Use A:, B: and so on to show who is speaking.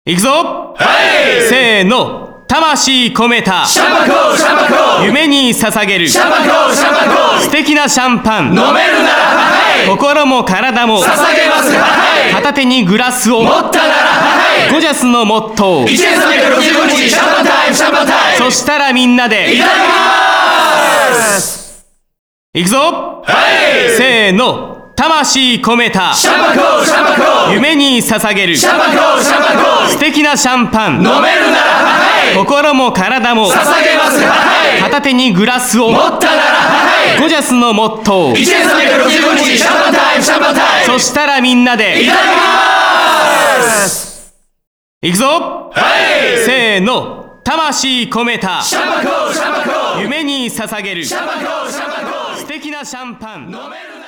A: いくぞ、
B: はい、
A: せーの。魂込めた
B: シャンパコシャンパコ、
A: 夢に捧げる
B: シャンパコシャンパコ、
A: 素敵なシャンパン、
B: 飲めるならはい、
A: 心も体も
B: 捧げますはい、
A: 片手にグラスを
B: 持ったならはい、
A: ゴジャスのモットー、
B: 1365日シャンパンタイムシャンパンタイム、
A: そしたらみんなで
B: いただきます。
A: いくぞ、
B: はい、
A: せーの。魂込めた
B: シャンパコシャンパコ、
A: 夢に捧げる
B: シャンパコシャンパコ、
A: 素敵なシャンパン、
B: 飲めるならはい、
A: 心も体も
B: 捧げますはい、
A: 片手にグラスを
B: 持ったならはい、
A: ゴジャスのモットー、
B: 1365日シャンパンタイムシャンパンタイム、
A: そしたらみんなで
B: いただきます。
A: いくぞ、
B: はい、
A: せーの。魂込めた
B: シャンパコシャンパコ、
A: 夢に捧げる
B: シャンパコシャンパコ、
A: 素敵なシャンパン、
B: 飲めるなら